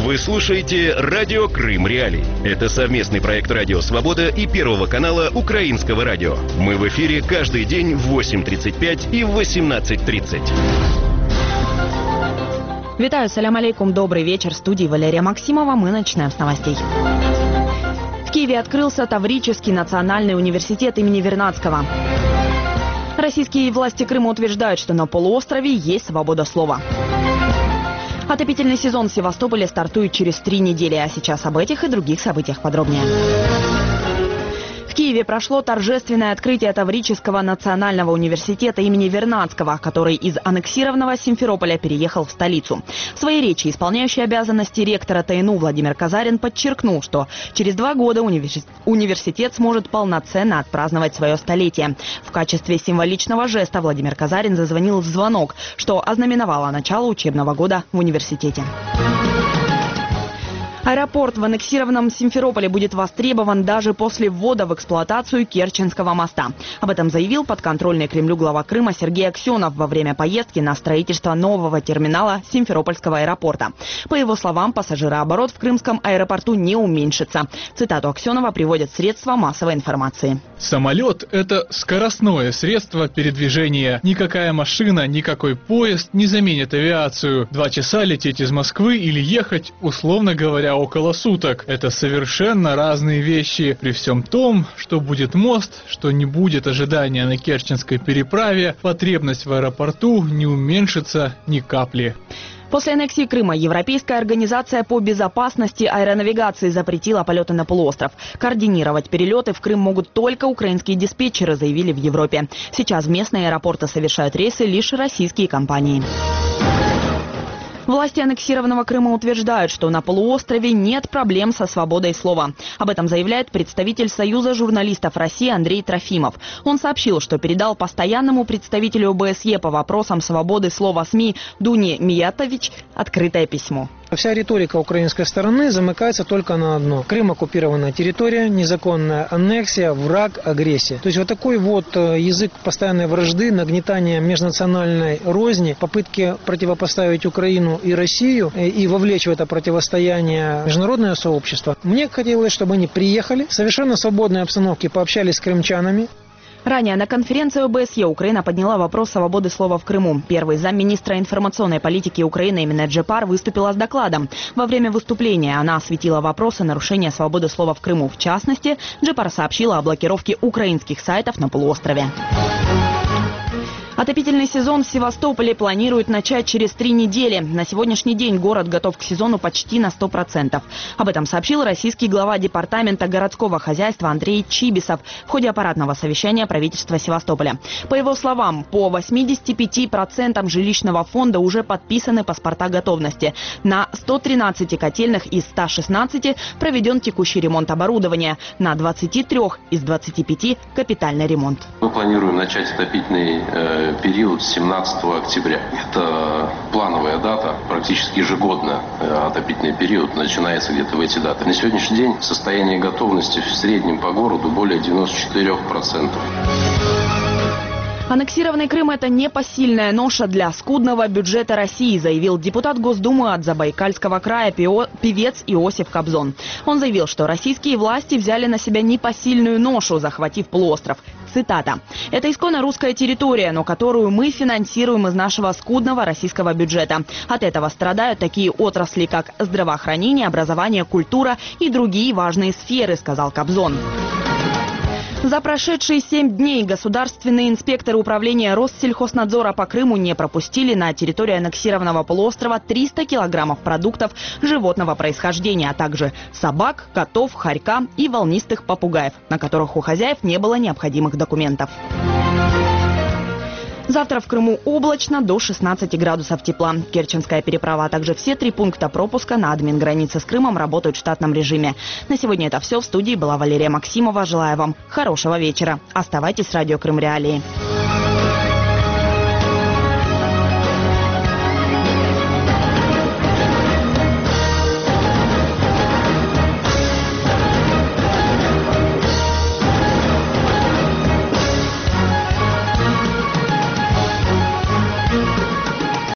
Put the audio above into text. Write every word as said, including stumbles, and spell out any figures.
Вы слушаете «Радио Крым Реалии». Это совместный проект «Радио Свобода» и Первого канала Украинского радио. Мы в эфире каждый день в восемь тридцать пять и в восемнадцать тридцать. Витаю, салям алейкум, добрый вечер. В студии Валерия Максимова. Мы начинаем с новостей. В Киеве открылся Таврический национальный университет имени Вернадского. Российские власти Крыма утверждают, что на полуострове есть свобода слова. Отопительный сезон в Севастополе стартует через три недели, а сейчас об этих и других событиях подробнее. В Киеве прошло торжественное открытие Таврического национального университета имени Вернадского, который из аннексированного Симферополя переехал в столицу. В своей речи исполняющий обязанности ректора ТНУ Владимир Казарин подчеркнул, что через два года университет сможет полноценно отпраздновать свое столетие. В качестве символичного жеста Владимир Казарин зазвонил в звонок, что ознаменовало начало учебного года в университете. Аэропорт в аннексированном Симферополе будет востребован даже после ввода в эксплуатацию Керченского моста. Об этом заявил подконтрольный Кремлю глава Крыма Сергей Аксенов во время поездки на строительство нового терминала Симферопольского аэропорта. По его словам, пассажирооборот в крымском аэропорту не уменьшится. Цитату Аксенова приводят средства массовой информации. Самолет – это скоростное средство передвижения. Никакая машина, никакой поезд не заменит авиацию. Два часа лететь из Москвы или ехать, условно говоря, около суток. Это совершенно разные вещи. При всем том, что будет мост, что не будет ожидания на Керченской переправе, потребность в аэропорту не уменьшится ни капли. После аннексии Крыма Европейская организация по безопасности аэронавигации запретила полеты на полуостров. Координировать перелеты в Крым могут только украинские диспетчеры, заявили в Европе. Сейчас в местные аэропорты совершают рейсы лишь российские компании. Власти аннексированного Крыма утверждают, что на полуострове нет проблем со свободой слова. Об этом заявляет представитель Союза журналистов России Андрей Трофимов. Он сообщил, что передал постоянному представителю ОБСЕ по вопросам свободы слова СМИ Дуне Миятович открытое письмо. Вся риторика украинской стороны замыкается только на одно. Крым – оккупированная территория, незаконная аннексия, враг, агрессия. То есть вот такой вот язык постоянной вражды, нагнетания межнациональной розни, попытки противопоставить Украину и Россию и вовлечь в это противостояние международное сообщество. Мне хотелось, чтобы они приехали, в совершенно свободной обстановке пообщались с крымчанами. Ранее на конференции ОБСЕ Украина подняла вопрос свободы слова в Крыму. Первый замминистра информационной политики Украины Эмине Джепар выступила с докладом. Во время выступления она осветила вопросы нарушения свободы слова в Крыму. В частности, Джепар сообщила о блокировке украинских сайтов на полуострове. Отопительный сезон в Севастополе планируют начать через три недели. На сегодняшний день город готов к сезону почти на сто процентов. Об этом сообщил российский глава департамента городского хозяйства Андрей Чибисов в ходе аппаратного совещания правительства Севастополя. По его словам, по восьмидесяти пяти процентам жилищного фонда уже подписаны паспорта готовности. На ста тринадцати котельных из ста шестнадцати проведен текущий ремонт оборудования. На двадцати трёх из двадцати пяти капитальный ремонт. Мы планируем начать отопительный э, период с семнадцатого октября. Это плановая дата, практически ежегодно отопительный период начинается где-то в эти даты. На сегодняшний день состояние готовности в среднем по городу более девяноста четырёх процентов. Аннексированный Крым – это непосильная ноша для скудного бюджета России, заявил депутат Госдумы от Забайкальского края певец Иосиф Кобзон. Он заявил, что российские власти взяли на себя непосильную ношу, захватив полуостров. Цитата. «Это исконно русская территория, но которую мы финансируем из нашего скудного российского бюджета. От этого страдают такие отрасли, как здравоохранение, образование, культура и другие важные сферы», сказал Кобзон. За прошедшие семь дней государственные инспекторы управления Россельхознадзора по Крыму не пропустили на территорию аннексированного полуострова триста килограммов продуктов животного происхождения, а также собак, котов, хорька и волнистых попугаев, на которых у хозяев не было необходимых документов. Завтра в Крыму облачно до шестнадцати градусов тепла. Керченская переправа, а также все три пункта пропуска на админгранице с Крымом работают в штатном режиме. На сегодня это все. В студии была Валерия Максимова. Желаю вам хорошего вечера. Оставайтесь с радио Крым Реалии.